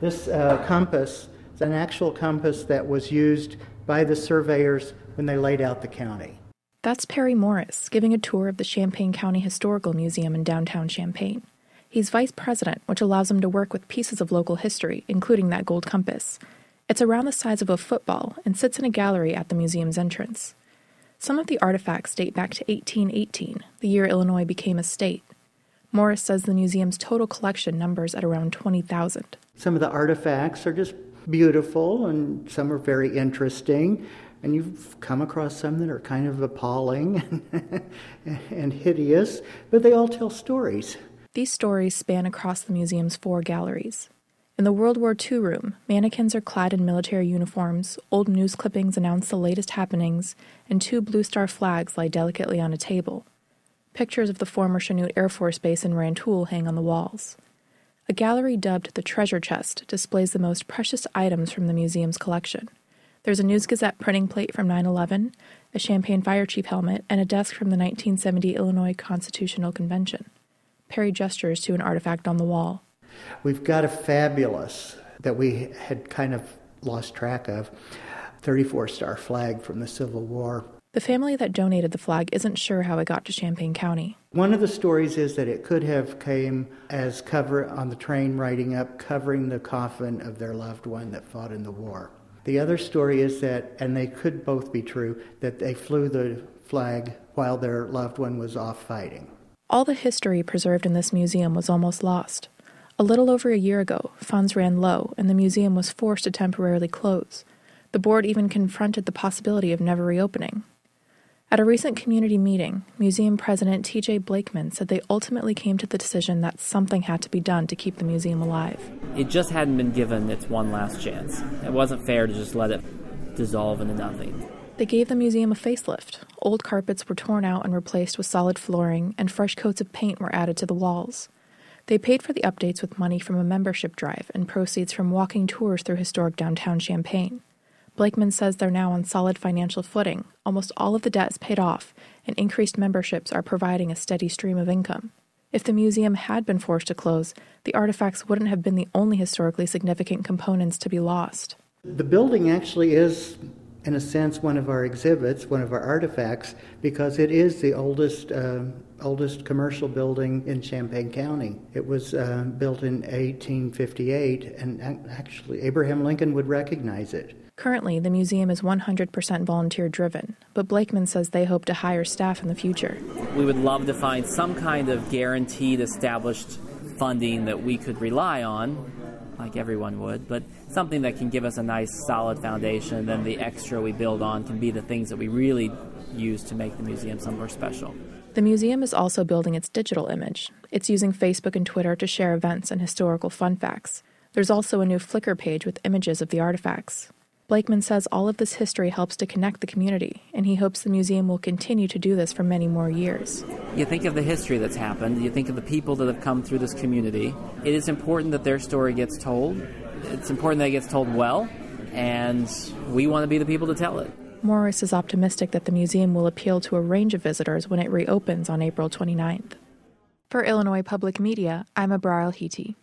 This compass is an actual compass that was used by the surveyors when they laid out the county. That's Perry Morris giving a tour of the Champaign County Historical Museum in downtown Champaign. He's vice president, which allows him to work with pieces of local history, including that gold compass. It's around the size of a football and sits in a gallery at the museum's entrance. Some of the artifacts date back to 1818, the year Illinois became a state. Morris says the museum's total collection numbers at around 20,000. Some of the artifacts are just beautiful, and some are very interesting. And you've come across some that are kind of appalling and hideous, but they all tell stories. These stories span across the museum's 4 galleries. In the World War II room, mannequins are clad in military uniforms, old news clippings announce the latest happenings, and 2 Blue Star flags lie delicately on a table. Pictures of the former Chanute Air Force Base in Rantoul hang on the walls. A gallery dubbed the Treasure Chest displays the most precious items from the museum's collection. There's a News-Gazette printing plate from 9/11, a Champaign Fire Chief helmet, and a desk from the 1970 Illinois Constitutional Convention. Perry gestures to an artifact on the wall. We've got a fabulous, that we had kind of lost track of, 34-star flag from the Civil War. The family that donated the flag isn't sure how it got to Champaign County. One of the stories is that it could have came as cover on the train riding up, covering the coffin of their loved one that fought in the war. The other story is that, and they could both be true, that they flew the flag while their loved one was off fighting. All the history preserved in this museum was almost lost. A little over a year ago, funds ran low, and the museum was forced to temporarily close. The board even confronted the possibility of never reopening. At a recent community meeting, museum president T.J. Blakeman said they ultimately came to the decision that something had to be done to keep the museum alive. It just hadn't been given its one last chance. It wasn't fair to just let it dissolve into nothing. They gave the museum a facelift. Old carpets were torn out and replaced with solid flooring, and fresh coats of paint were added to the walls. They paid for the updates with money from a membership drive and proceeds from walking tours through historic downtown Champaign. Blakeman says they're now on solid financial footing. Almost all of the debt is paid off, and increased memberships are providing a steady stream of income. If the museum had been forced to close, the artifacts wouldn't have been the only historically significant components to be lost. The building actually is, in a sense, one of our exhibits, one of our artifacts, because it is the oldest commercial building in Champaign County. It was built in 1858, and actually Abraham Lincoln would recognize it. Currently, the museum is 100% volunteer-driven, but Blakeman says they hope to hire staff in the future. We would love to find some kind of guaranteed, established funding that we could rely on, like everyone would, but something that can give us a nice, solid foundation. Then the extra we build on can be the things that we really use to make the museum somewhere special. The museum is also building its digital image. It's using Facebook and Twitter to share events and historical fun facts. There's also a new Flickr page with images of the artifacts. Blakeman says all of this history helps to connect the community, and he hopes the museum will continue to do this for many more years. You think of the history that's happened, you think of the people that have come through this community. It is important that their story gets told. It's important that it gets told well, and we want to be the people to tell it. Morris is optimistic that the museum will appeal to a range of visitors when it reopens on April 29th. For Illinois Public Media, I'm Abrar El-Hiti.